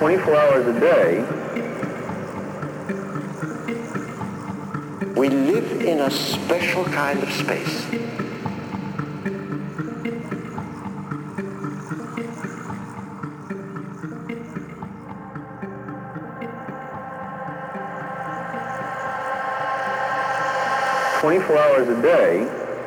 24 hours a day, we live in a special kind of space. $24 a day,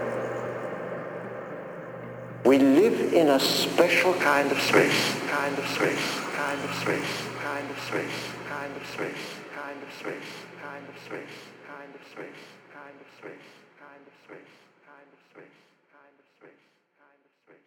we live in a special kind of space, kind of space, kind of space, kind of space, kind of space, kind of space, kind of space, kind of space, kind of space, kind of space, kind of space, kind of space, kind of space.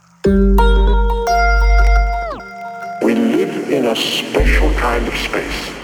We live in a special kind of space.